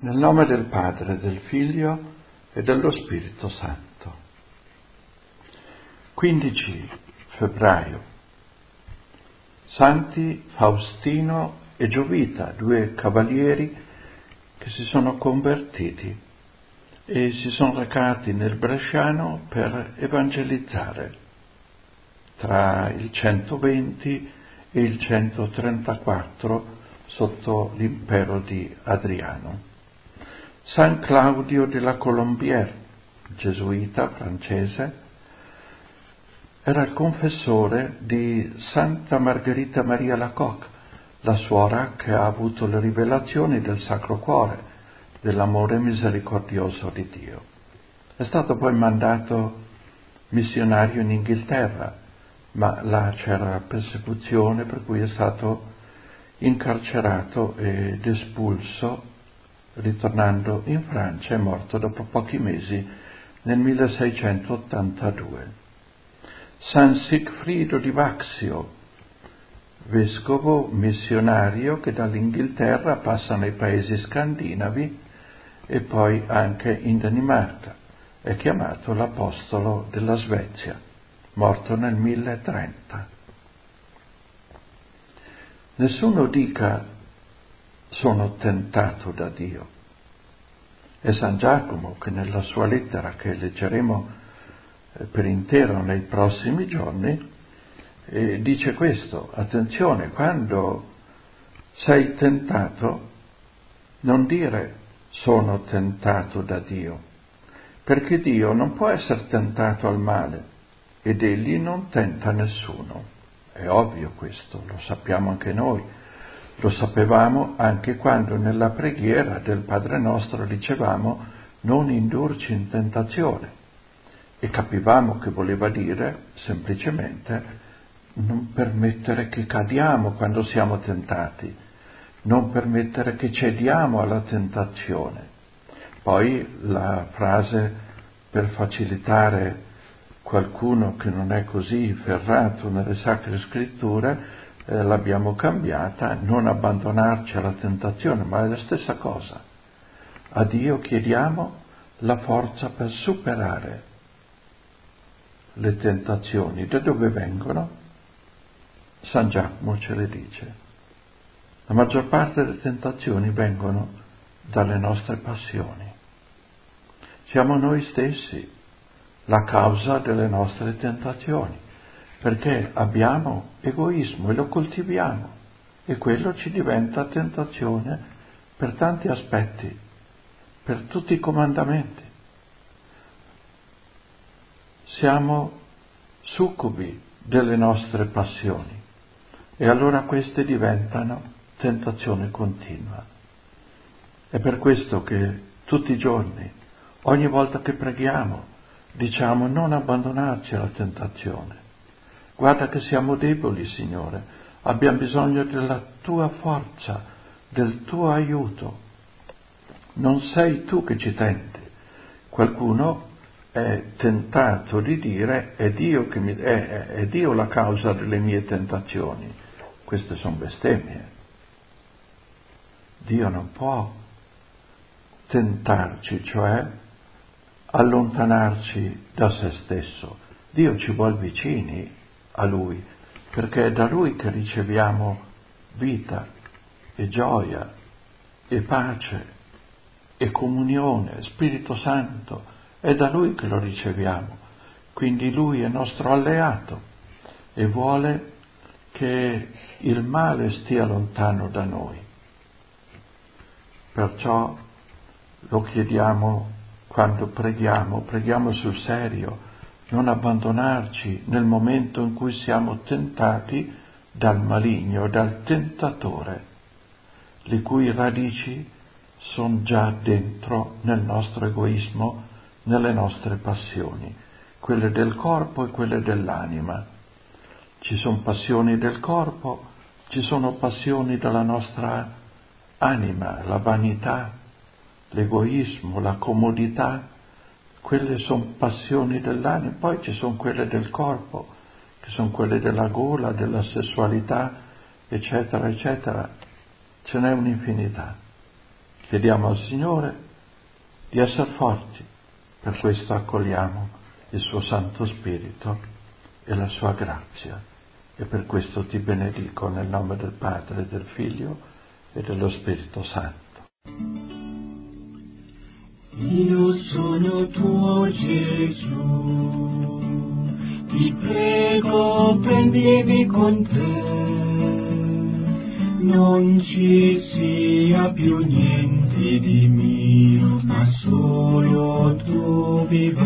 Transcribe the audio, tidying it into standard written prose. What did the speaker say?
Nel nome del Padre, del Figlio e dello Spirito Santo. 15 febbraio. Santi Faustino e Giovita, due cavalieri che si sono convertiti e si sono recati nel Bresciano per evangelizzare tra il 120 e il 134 sotto l'impero di Adriano. San Claudio della Colombière, gesuita francese, era il confessore di Santa Margherita Maria Lacoque, la suora che ha avuto le rivelazioni del Sacro Cuore, dell'amore misericordioso di Dio. È stato poi mandato missionario in Inghilterra, ma là c'era la persecuzione, per cui è stato incarcerato ed espulso. Ritornando in Francia è morto dopo pochi mesi nel 1682. San Sigfrido di Vaxio, vescovo missionario che dall'Inghilterra passa nei paesi scandinavi e poi anche in Danimarca, è chiamato l'Apostolo della Svezia, morto nel 1030. Nessuno dica sono tentato da Dio. È San Giacomo che nella sua lettera, che leggeremo per intero nei prossimi giorni, dice questo: attenzione, quando sei tentato non dire sono tentato da Dio, perché Dio non può essere tentato al male ed egli non tenta nessuno. È ovvio questo, lo sappiamo anche noi. Lo sapevamo anche quando nella preghiera del Padre nostro dicevamo non indurci in tentazione e capivamo che voleva dire semplicemente non permettere che cadiamo quando siamo tentati, non permettere che cediamo alla tentazione. Poi la frase per facilitare qualcuno che non è così ferrato nelle Sacre Scritture l'abbiamo cambiata, non abbandonarci alla tentazione, ma è la stessa cosa. A Dio chiediamo la forza per superare le tentazioni. Da dove vengono? San Giacomo ce le dice. La maggior parte delle tentazioni vengono dalle nostre passioni. Siamo noi stessi la causa delle nostre tentazioni, perché abbiamo egoismo e lo coltiviamo e quello ci diventa tentazione per tanti aspetti, per tutti i comandamenti. Siamo succubi delle nostre passioni e allora queste diventano tentazione continua. È per questo che tutti i giorni, ogni volta che preghiamo, diciamo non abbandonarci alla tentazione. Guarda che siamo deboli, Signore, abbiamo bisogno della tua forza, del tuo aiuto. Non sei tu che ci tenti. Qualcuno è tentato di dire è Dio la causa delle mie tentazioni. Queste sono bestemmie. Dio non può tentarci, cioè allontanarci da se stesso. Dio ci vuol vicini a Lui, perché è da Lui che riceviamo vita e gioia e pace e comunione, Spirito Santo, è da Lui che lo riceviamo. Quindi Lui è nostro alleato e vuole che il male stia lontano da noi. Perciò lo chiediamo quando preghiamo sul serio, non abbandonarci nel momento in cui siamo tentati dal maligno, dal tentatore, le cui radici sono già dentro nel nostro egoismo, nelle nostre passioni, quelle del corpo e quelle dell'anima. Ci sono passioni del corpo, ci sono passioni della nostra anima, la vanità, l'egoismo, la comodità. Quelle sono passioni dell'anima, poi ci sono quelle del corpo, che sono quelle della gola, della sessualità, eccetera, eccetera. Ce n'è un'infinità Chiediamo al Signore di essere forti, per questo accogliamo il suo Santo Spirito e la sua grazia, e per questo ti benedico nel nome del Padre, del Figlio e dello Spirito Santo. Io sono tuo Gesù, ti prego prendimi con te, non ci sia più niente di mio, ma solo tu vivi